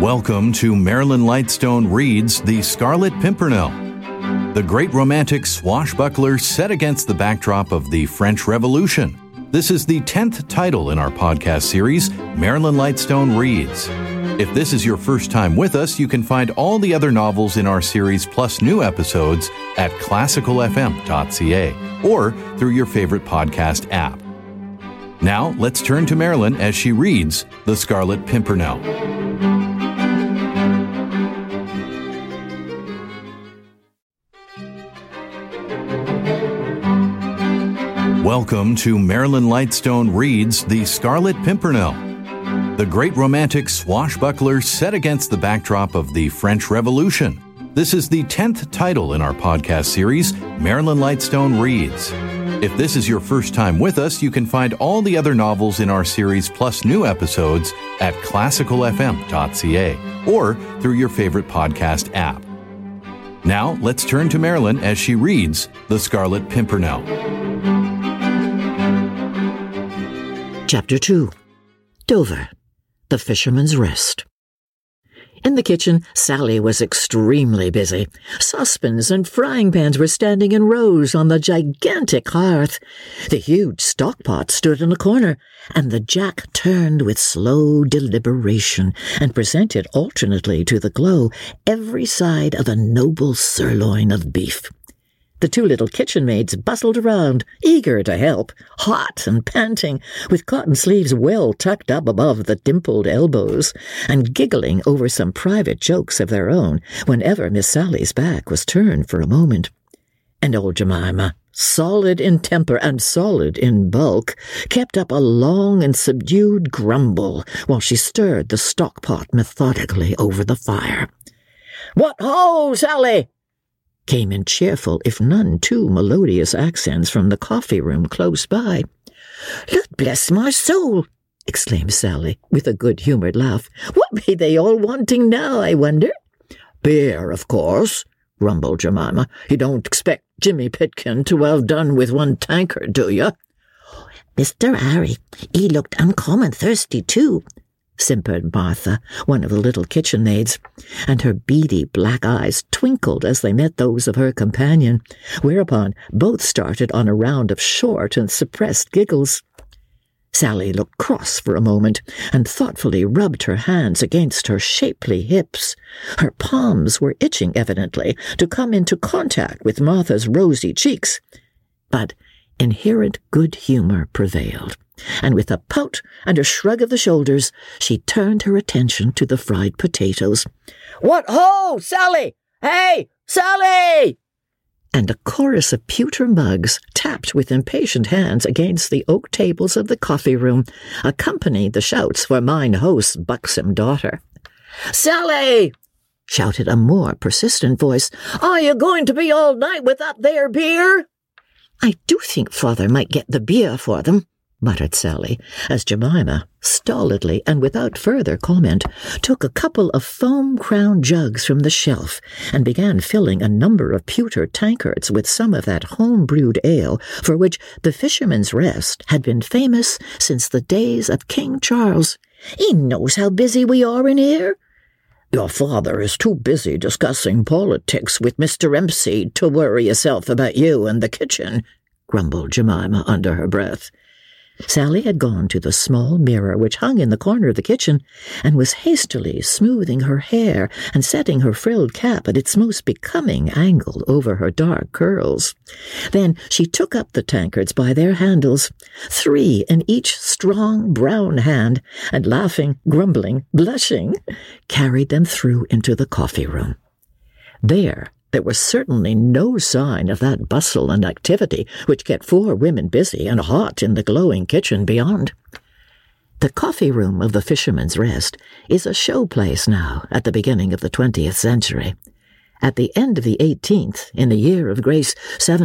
Welcome to Marilyn Lightstone Reads The Scarlet Pimpernel, the great romantic swashbuckler set against the backdrop of the French Revolution. This is the 10th title in our podcast series, Marilyn Lightstone Reads. If this is your first time with us, you can find all the other novels in our series plus new episodes at classicalfm.ca or through your favorite podcast app. Now, let's turn to Marilyn as she reads The Scarlet Pimpernel. Welcome to Marilyn Lightstone Reads The Scarlet Pimpernel, the great romantic swashbuckler set against the backdrop of the French Revolution. This is the 10th title in our podcast series, Marilyn Lightstone Reads. If this is your first time with us, you can find all the other novels in our series plus new episodes at classicalfm.ca or through your favorite podcast app. Now, let's turn to Marilyn as she reads The Scarlet Pimpernel. Chapter 2. Dover, the Fisherman's Rest. In the kitchen, Sally was extremely busy. Saucepans and frying pans were standing in rows on the gigantic hearth. The huge stockpot stood in a corner, and the jack turned with slow deliberation and presented alternately to the glow every side of a noble sirloin of beef. The two little kitchen maids bustled around, eager to help, hot and panting, with cotton sleeves well tucked up above the dimpled elbows, and giggling over some private jokes of their own whenever Miss Sally's back was turned for a moment. And old Jemima, solid in temper and solid in bulk, kept up a long and subdued grumble while she stirred the stockpot methodically over the fire. "What ho, Sally!" came in cheerful, if none too melodious accents from the coffee-room close by. "Lord bless my soul!" exclaimed Sally, with a good-humoured laugh. "What be they all wanting now, I wonder?" "Beer, of course," grumbled Jemima. "You don't expect Jimmy Pitkin to have done with one tankard, do you?" "Mr. Harry, he looked uncommon thirsty, too," simpered Martha, one of the little kitchen maids, and her beady black eyes twinkled as they met those of her companion, whereupon both started on a round of short and suppressed giggles. Sally looked cross for a moment and thoughtfully rubbed her hands against her shapely hips. Her palms were itching, evidently, to come into contact with Martha's rosy cheeks. But inherent good humour prevailed, and with a pout and a shrug of the shoulders, she turned her attention to the fried potatoes. "What ho, Sally! Hey, Sally!" And a chorus of pewter mugs tapped with impatient hands against the oak tables of the coffee-room, accompanied the shouts for mine host's buxom daughter. "Sally!" shouted a more persistent voice. "Are you going to be all night with that there beer?" "I do think Father might get the beer for them," muttered Sally, as Jemima, stolidly and without further comment, took a couple of foam-crowned jugs from the shelf and began filling a number of pewter tankards with some of that home-brewed ale for which the Fisherman's Rest had been famous since the days of King Charles. "He knows how busy we are in here." "Your father is too busy discussing politics with Mr. Empseed to worry himself about you and the kitchen," grumbled Jemima under her breath. Sally had gone to the small mirror which hung in the corner of the kitchen and was hastily smoothing her hair and setting her frilled cap at its most becoming angle over her dark curls. Then she took up the tankards by their handles, 3 in each strong brown hand, and laughing, grumbling, blushing, carried them through into the coffee-room. There was certainly no sign of that bustle and activity which kept 4 women busy and hot in the glowing kitchen beyond. The coffee-room of the Fisherman's Rest is a showplace now at the beginning of the 20th century. At the end of the 18th, in the year of grace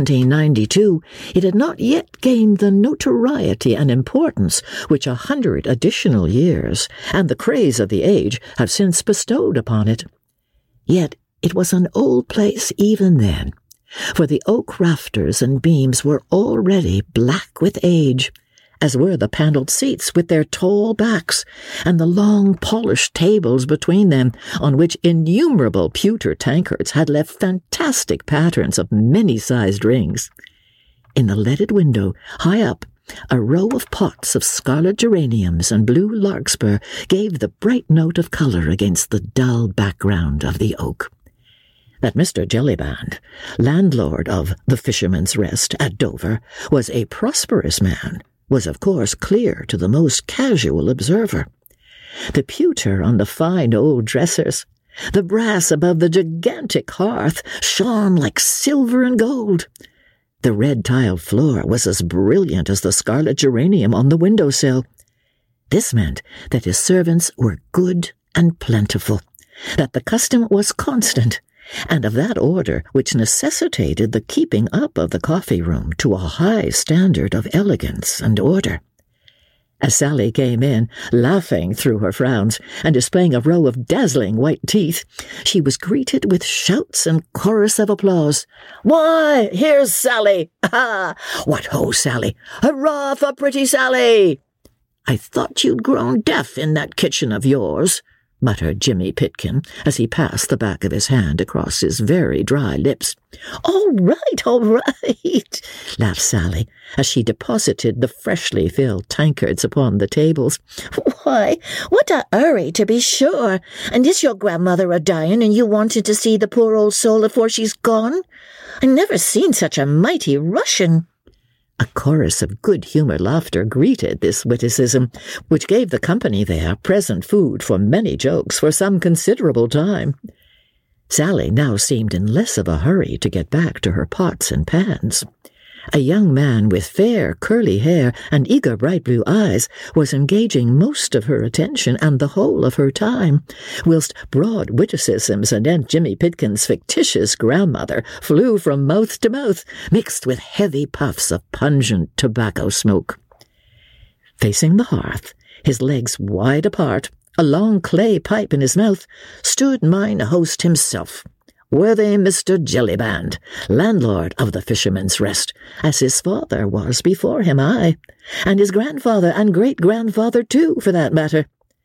1792, it had not yet gained the notoriety and importance which 100 additional years and the craze of the age have since bestowed upon it. Yet it was an old place even then, for the oak rafters and beams were already black with age, as were the panelled seats with their tall backs, and the long polished tables between them, on which innumerable pewter tankards had left fantastic patterns of many-sized rings. In the leaded window, high up, a row of pots of scarlet geraniums and blue larkspur gave the bright note of colour against the dull background of the oak. That Mr. Jellyband, landlord of the Fisherman's Rest at Dover, was a prosperous man, was of course clear to the most casual observer. The pewter on the fine old dressers, the brass above the gigantic hearth, shone like silver and gold. The red-tiled floor was as brilliant as the scarlet geranium on the window-sill. This meant that his servants were good and plentiful, that the custom was constant, and of that order which necessitated the keeping up of the coffee-room to a high standard of elegance and order. As Sally came in, laughing through her frowns, and displaying a row of dazzling white teeth, she was greeted with shouts and chorus of applause. "Why, here's Sally! Ah! What ho, Sally! Hurrah for pretty Sally!" "I thought you'd grown deaf in that kitchen of yours," muttered Jimmy Pitkin, as he passed the back of his hand across his very dry lips. All right, laughed Sally, as she deposited the freshly filled tankards upon the tables. "Why, what a hurry, to be sure! And is your grandmother a-dying, and you wanted to see the poor old soul afore she's gone? I never seen such a mighty Russian." A chorus of good-humoured laughter greeted this witticism, which gave the company there present food for many jokes for some considerable time. Sally now seemed in less of a hurry to get back to her pots and pans. A young man with fair, curly hair and eager bright blue eyes was engaging most of her attention and the whole of her time, whilst broad witticisms anent Jimmy Pitkin's fictitious grandmother flew from mouth to mouth, mixed with heavy puffs of pungent tobacco smoke. Facing the hearth, his legs wide apart, a long clay pipe in his mouth, stood mine host himself, worthy Mr. Jellyband, landlord of the Fisherman's Rest, as his father was before him, and his grandfather and great-grandfather too, for that matter.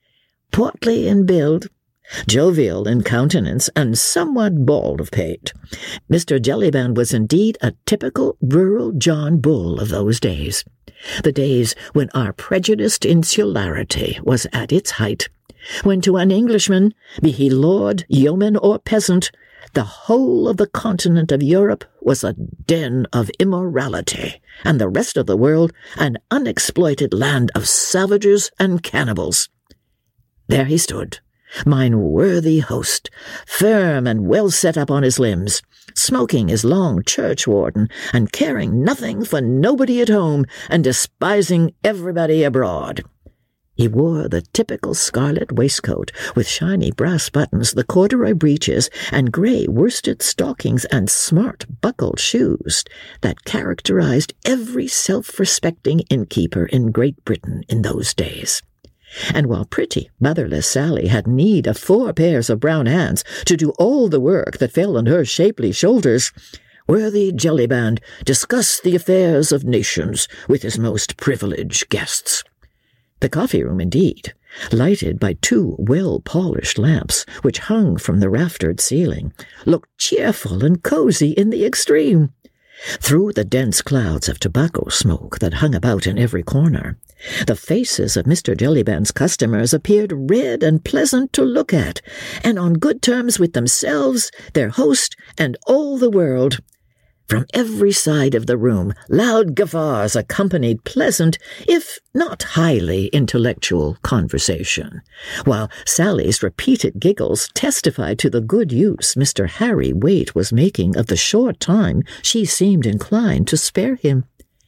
Portly in build, jovial in countenance, and somewhat bald of pate, Mr. Jellyband was indeed a typical rural John Bull of those days, the days when our prejudiced insularity was at its height, when to an Englishman, be he lord, yeoman, or peasant, the whole of the continent of Europe was a den of immorality, and the rest of the world an unexploited land of savages and cannibals. There he stood, mine worthy host, firm and well set up on his limbs, smoking his long churchwarden, and caring nothing for nobody at home, and despising everybody abroad. He wore the typical scarlet waistcoat with shiny brass buttons, the corduroy breeches, and grey worsted stockings and smart buckled shoes that characterized every self-respecting innkeeper in Great Britain in those days. And while pretty, motherless Sally had need of 4 pairs of brown hands to do all the work that fell on her shapely shoulders, worthy Jellyband discussed the affairs of nations with his most privileged guests. The coffee-room, indeed, lighted by 2 well-polished lamps which hung from the raftered ceiling, looked cheerful and cosy in the extreme. Through the dense clouds of tobacco smoke that hung about in every corner, the faces of Mr. Jellyband's customers appeared red and pleasant to look at, and on good terms with themselves, their host, and all the world. From every side of the room, loud guffaws accompanied pleasant, if not highly intellectual, conversation, while Sally's repeated giggles testified to the good use Mr. Harry Waite was making of the short time she seemed inclined to spare him.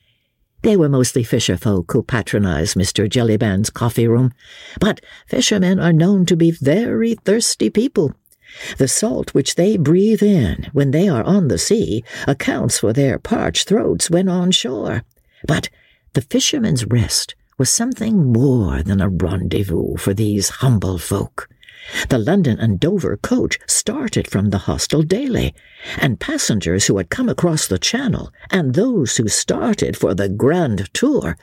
They were mostly fisher folk who patronized Mr. Jellyband's coffee-room, but fishermen are known to be very thirsty people. The salt which they breathe in when they are on the sea accounts for their parched throats when on shore. But the Fisherman's Rest was something more than a rendezvous for these humble folk. The London and Dover coach started from the hostel daily, and passengers who had come across the Channel, and those who started for the grand tour,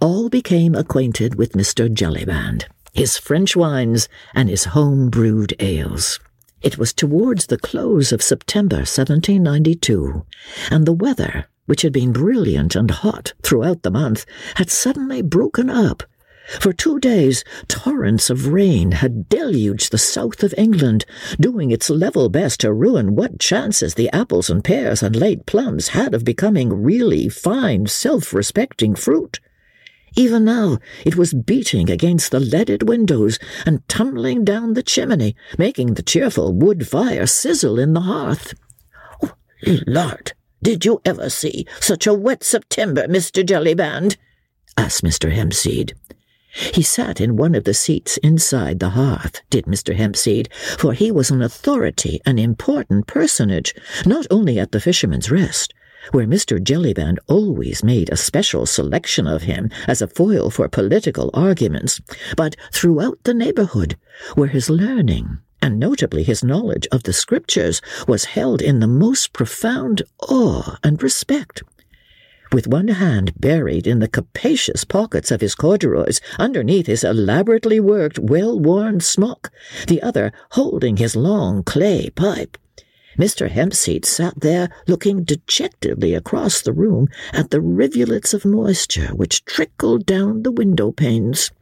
all became acquainted with Mr. Jellyband, his French wines, and his home-brewed ales. It was towards the close of September 1792, and the weather, which had been brilliant and hot throughout the month, had suddenly broken up. For 2 days, torrents of rain had deluged the south of England, doing its level best to ruin what chances the apples and pears and late plums had of becoming really fine, self-respecting fruit. Even now it was beating against the leaded windows and tumbling down the chimney, making the cheerful wood fire sizzle in the hearth. "Oh, Lord, did you ever see such a wet September, Mr. Jellyband?" asked Mr. Hempseed. He sat in one of the seats inside the hearth, did Mr. Hempseed, for he was an authority, an important personage, not only at the Fisherman's Rest, where Mr. Jellyband always made a special selection of him as a foil for political arguments, but throughout the neighbourhood, where his learning, and notably his knowledge of the Scriptures, was held in the most profound awe and respect. With one hand buried in the capacious pockets of his corduroys underneath his elaborately worked, well-worn smock, the other holding his long clay pipe, Mr. Hempseed sat there looking dejectedly across the room at the rivulets of moisture which trickled down the window-panes.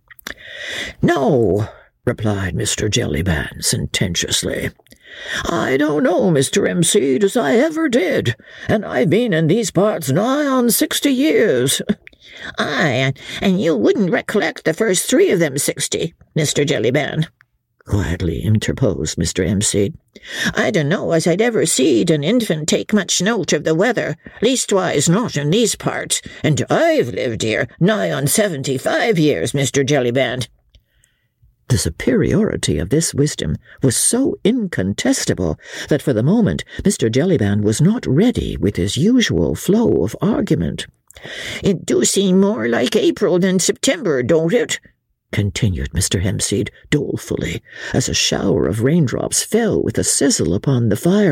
"No," replied Mr. Jellyband sententiously. "I don't know, Mr. Hempseed, as I ever did, and I've been in these parts nigh on 60 years. "Aye, and you wouldn't recollect the first 3 of them 60, Mr. Jellyband," quietly interposed Mr. Hempseed. "I dunno as I'd ever seed an infant take much note of the weather, leastwise not in these parts, and I've lived here nigh on 75 years, Mr. Jellyband." The superiority of this wisdom was so incontestable that for the moment Mr. Jellyband was not ready with his usual flow of argument. "It do seem more like April than September, don't it?" continued Mr. Hempseed dolefully, as a shower of raindrops fell with a sizzle upon the fire.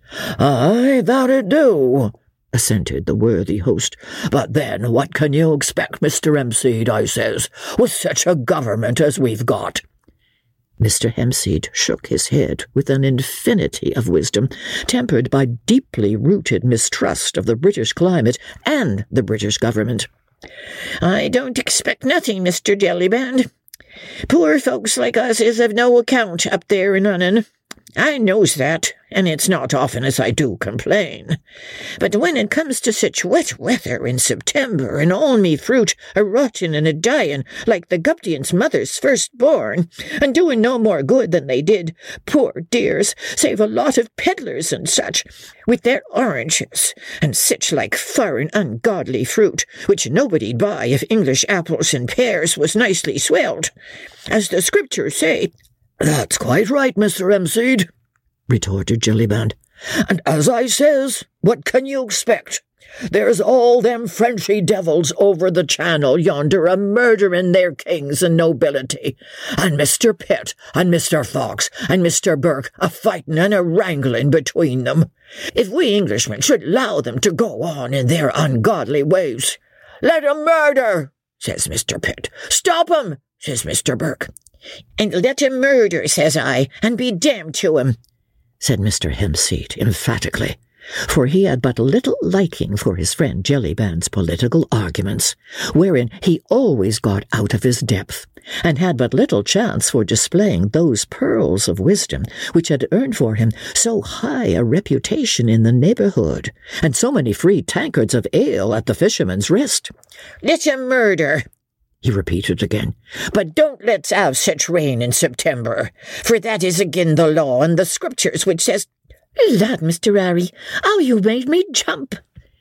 "Aye, that it do," assented the worthy host. "But then what can you expect, Mr. Hempseed, I says, with such a government as we've got?" Mr. Hempseed shook his head with an infinity of wisdom, tempered by deeply rooted mistrust of the British climate and the British government. "I don't expect nothing, Mr. Jellyband. Poor folks like us is of no account up there in Lunnon. I knows that, and it's not often as I do complain. But when it comes to such wet weather in September, and all me fruit a-rotting and a-dying like the Guptian's mother's firstborn, and doing no more good than they did, poor dears, save a lot of peddlers and such, with their oranges, and sich like foreign ungodly fruit, which nobody'd buy if English apples and pears was nicely swelled. As the Scriptures say—" "That's quite right, Mr. Hempseed," retorted Jellyband. "And as I says, what can you expect? There's all them Frenchy devils over the channel yonder a-murdering their kings and nobility, and Mr. Pitt and Mr. Fox and Mr. Burke a-fighting and a-wrangling between them. If we Englishmen should allow them to go on in their ungodly ways, 'Let 'em murder,' says Mr. Pitt. 'Stop 'em,' says Mr. Burke. 'And let him murder,' says I, 'and be damned to him,' said Mr. Hempseed emphatically, for he had but little liking for his friend Jellyband's political arguments, wherein he always got out of his depth, and had but little chance for displaying those pearls of wisdom which had earned for him so high a reputation in the neighbourhood, and so many free tankards of ale at the Fisherman's Rest. 'Let him murder,' he repeated again, 'but don't let's have such rain in September, for that is agin the law and the Scriptures, which says—' Lad, Mr. Harry, how you made me jump!"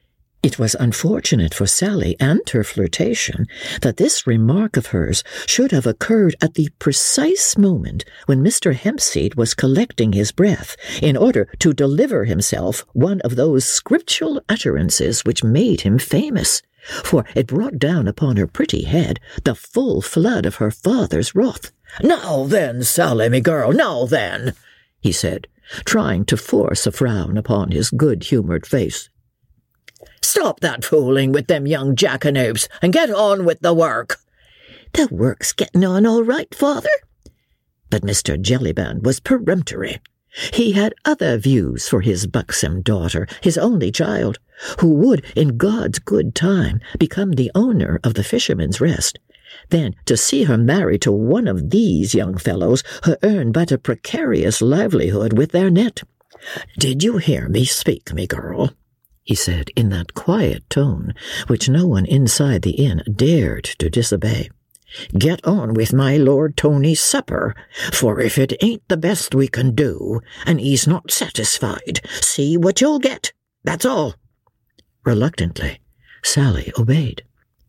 It was unfortunate for Sally and her flirtation that this remark of hers should have occurred at the precise moment when Mr. Hempseed was collecting his breath in order to deliver himself one of those scriptural utterances which made him famous, for it brought down upon her pretty head the full flood of her father's wrath. "Now then, Sally, me girl, now then," he said, trying to force a frown upon his good-humoured face. Stop that fooling with them young jackanapes and get on with the work." "The work's getting on all right, father." But Mr. Jellyband was peremptory. He had other views for his buxom daughter, his only child, who would, in God's good time, become the owner of the Fisherman's Rest, than to see her married to one of these young fellows who earn but a precarious livelihood with their net. "Did you hear me speak, me girl?" he said in that quiet tone which no one inside the inn dared to disobey. "Get on with my Lord Tony's supper, for if it ain't the best we can do, and he's not satisfied, see what you'll get, that's all." Reluctantly, Sally obeyed.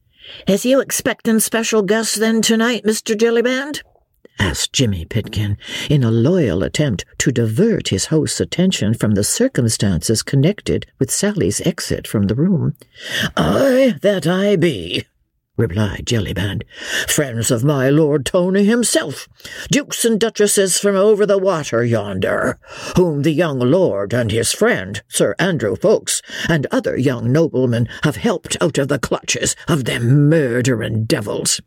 "Is you expectin' special guests then tonight, Mr. Jellyband?" asked Jimmy Pitkin, in a loyal attempt to divert his host's attention from the circumstances connected with Sally's exit from the room. "Aye, that I be," replied Jellyband. "Friends of my Lord Tony himself, dukes and duchesses from over the water yonder, whom the young lord and his friend, Sir Andrew Ffoulkes, and other young noblemen have helped out of the clutches of them murdering devils."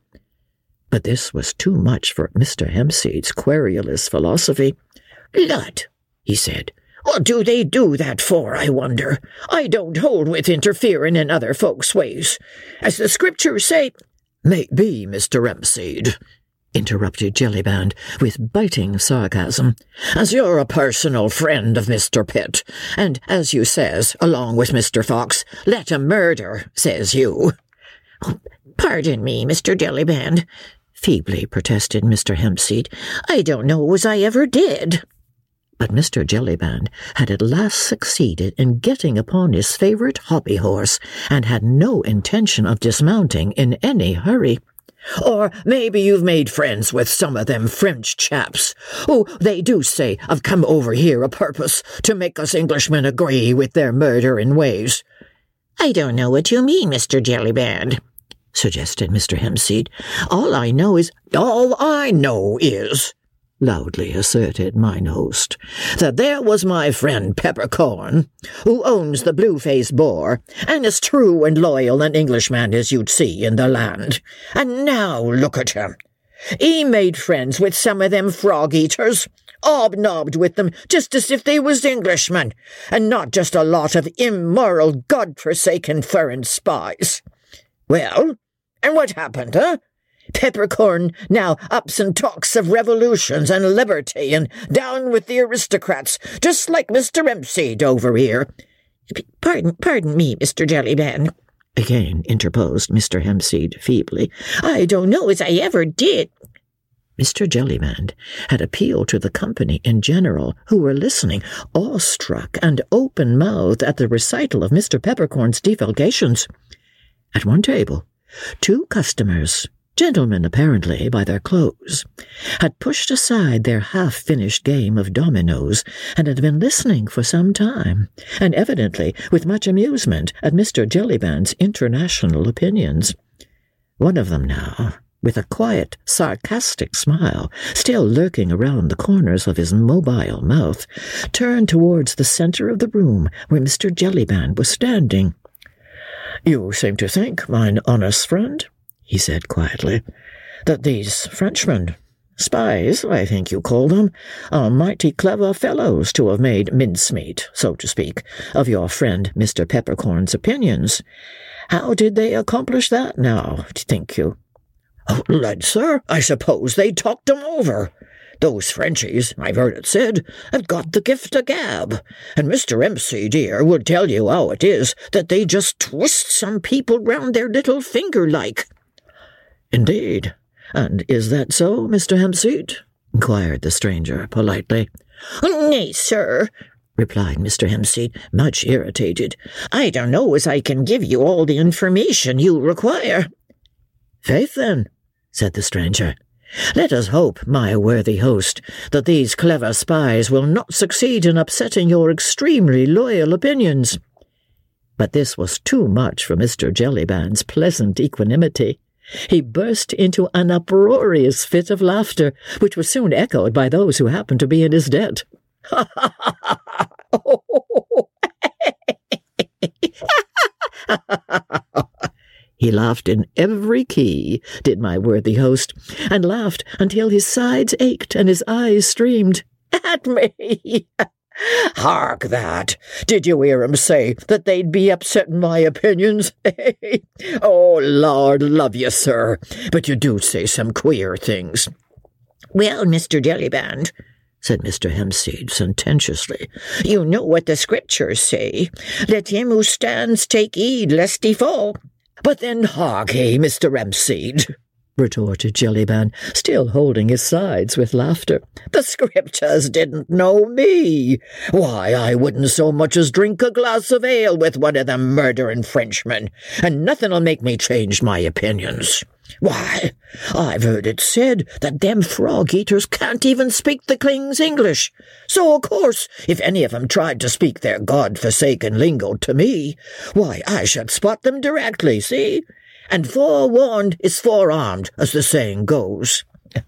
But this was too much for Mr. Hempseed's querulous philosophy. "Lud," he said, "what do they do that for, I wonder? I don't hold with interfering in other folks' ways. As the scriptures say—" "May be, Mr. Hempseed," interrupted Jellyband with biting sarcasm, "as you're a personal friend of Mr. Pitt, and, as you says, along with Mr. Fox, let 'em murder, says you." "Oh, pardon me, Mr. Jellyband," feebly protested Mr. Hempseed. "I don't know as I ever did." But Mr. Jellyband had at last succeeded in getting upon his favourite hobby horse, and had no intention of dismounting in any hurry. "Or maybe you've made friends with some of them French chaps, who, they do say, have come over here a purpose to make us Englishmen agree with their murdering ways." "I don't know what you mean, Mr. Jellyband," suggested Mr. Hempseed. All I know is, loudly asserted mine host, "that there was my friend Peppercorn, who owns the Blue-Faced Boar, and as true and loyal an Englishman as you'd see in the land. And now look at him. He made friends with some of them frog-eaters, hobnobbed with them just as if they was Englishmen, and not just a lot of immoral, God-forsaken foreign spies. Well, and what happened, huh? Peppercorn now ups and talks of revolutions and liberty and down with the aristocrats, just like Mr. Hempseed over here." Pardon me, Mr. Jellyband," again interposed Mr. Hempseed feebly. "I don't know as I ever did." Mr. Jellyband had appealed to the company in general, who were listening, awestruck and open-mouthed at the recital of Mr. Peppercorn's divulgations. At one table, 2 customers, gentlemen apparently by their clothes, had pushed aside their half-finished game of dominoes and had been listening for some time, and evidently with much amusement at Mr. Jellyband's international opinions. One of them now, with a quiet, sarcastic smile still lurking around the corners of his mobile mouth, turned towards the centre of the room where Mr. Jellyband was standing. "You seem to think, mine honest friend," he said quietly, "that these Frenchmen, spies, I think you call them, are mighty clever fellows to have made mincemeat, so to speak, of your friend Mr. Peppercorn's opinions. How did they accomplish that now, think you?" "Oh, lad, sir, I suppose they talked 'em over. Those Frenchies, I've heard it said, have got the gift of gab, and Mr. Hempseed here would tell you how it is that they just twist some people round their little finger like." "Indeed. And is that so, Mr. Hempseed?" inquired the stranger politely. "Nay, sir," replied Mr. Hempseed, much irritated. "I don't know as I can give you all the information you require." "Faith, then," said the stranger, "let us hope, my worthy host, that these clever spies will not succeed in upsetting your extremely loyal opinions." But this was too much for Mr. Jellyband's pleasant equanimity. He burst into an uproarious fit of laughter, which was soon echoed by those who happened to be in his debt. He laughed in every key, did my worthy host, and laughed until his sides ached and his eyes streamed. At me! Hark that! Did you hear 'em say that they'd be upsetting my opinions? Oh, Lord love you, sir, but you do say some queer things. Well, Mr. Jellyband, said Mr. Hempseed sententiously, you know what the Scriptures say. Let him who stands take heed lest he fall. But then hark ye, Mr. Hempseed, retorted Jellyband, still holding his sides with laughter. The Scriptures didn't know me. Why, I wouldn't so much as drink a glass of ale with one of them murdering Frenchmen, and nothing'll make me change my opinions. Why, I've heard it said that them frog-eaters can't even speak the King's English. So, of course, if any of 'em tried to speak their God-forsaken lingo to me, why, I should spot them directly, see? And forewarned is forearmed, as the saying goes.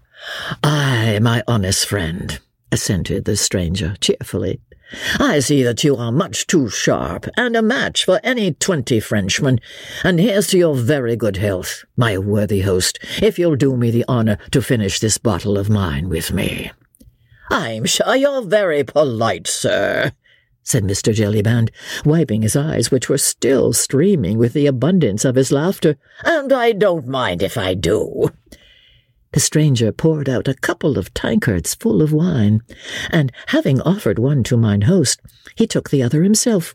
Aye, my honest friend, assented the stranger cheerfully. I see that you are much too sharp and a match for any 20 Frenchmen, and here's to your very good health, my worthy host, if you'll do me the honour to finish this bottle of mine with me. I'm sure you're very polite, sir, said Mr. Jellyband, wiping his eyes, which were still streaming with the abundance of his laughter, and I don't mind if I do. The stranger poured out a couple of tankards full of wine, and, having offered one to mine host, he took the other himself.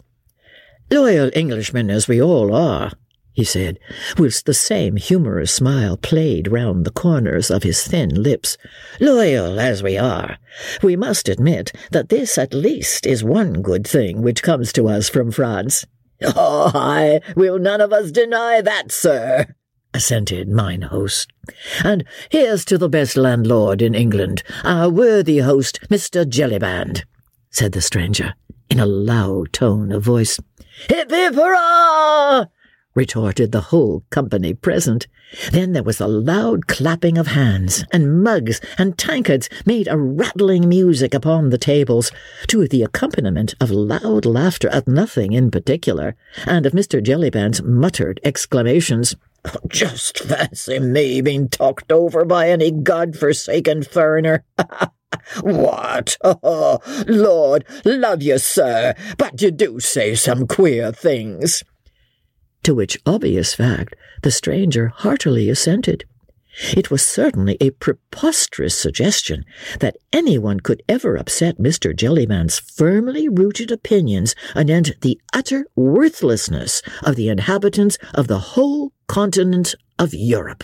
Loyal Englishmen as we all are, he said, whilst the same humorous smile played round the corners of his thin lips, loyal as we are, we must admit that this at least is one good thing which comes to us from France. Oh, aye, we'll none of us deny that, sir, assented mine host. And here's to the best landlord in England, our worthy host, Mr. Jellyband, said the stranger, in a loud tone of voice. Hip, hip, hurrah! Retorted the whole company present. Then there was a loud clapping of hands, and mugs and tankards made a rattling music upon the tables, to the accompaniment of loud laughter at nothing in particular, and of Mr. Jellyband's muttered exclamations. Just fancy me being talked over by any God-forsaken foreigner. What? Oh, Lord, love you, sir, but you do say some queer things. To which obvious fact the stranger heartily assented. It was certainly a preposterous suggestion that anyone could ever upset Mr. Jellyband's firmly rooted opinions anent the utter worthlessness of the inhabitants of the whole continent of Europe.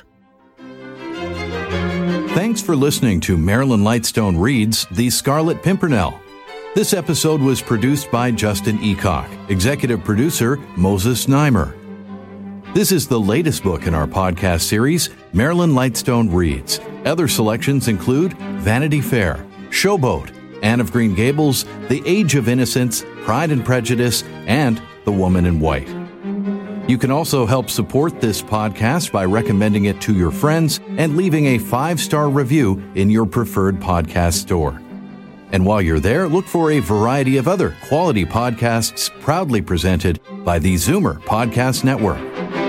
Thanks for listening to Marilyn Lightstone Reads The Scarlet Pimpernel. This episode was produced by Justin Eacock, executive producer Moses Neimer. This is the latest book in our podcast series, Marilyn Lightstone Reads. Other selections include Vanity Fair, Showboat, Anne of Green Gables, The Age of Innocence, Pride and Prejudice, and The Woman in White. You can also help support this podcast by recommending it to your friends and leaving a 5-star review in your preferred podcast store. And while you're there, look for a variety of other quality podcasts proudly presented by the Zoomer Podcast Network.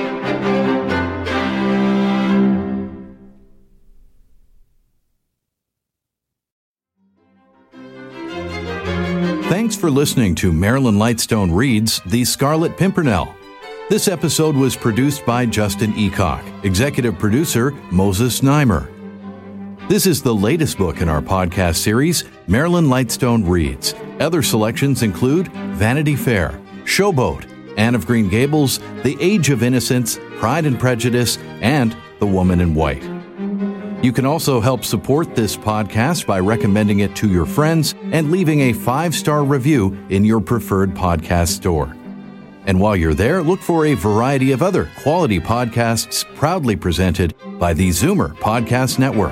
Thanks for listening to Marilyn Lightstone Reads The Scarlet Pimpernel. This episode was produced by Justin Eacock, executive producer Moses Neimer. This is the latest book in our podcast series, Marilyn Lightstone Reads. Other selections include Vanity Fair, Showboat, Anne of Green Gables, The Age of Innocence, Pride and Prejudice, and The Woman in White. You can also help support this podcast by recommending it to your friends and leaving a 5-star review in your preferred podcast store. And while you're there, look for a variety of other quality podcasts proudly presented by the Zoomer Podcast Network.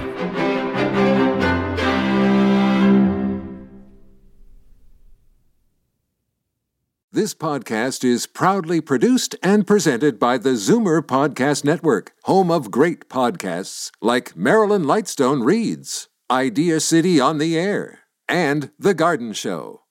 This podcast is proudly produced and presented by the Zoomer Podcast Network, home of great podcasts like Marilyn Lightstone Reads, Idea City on the Air, and The Garden Show.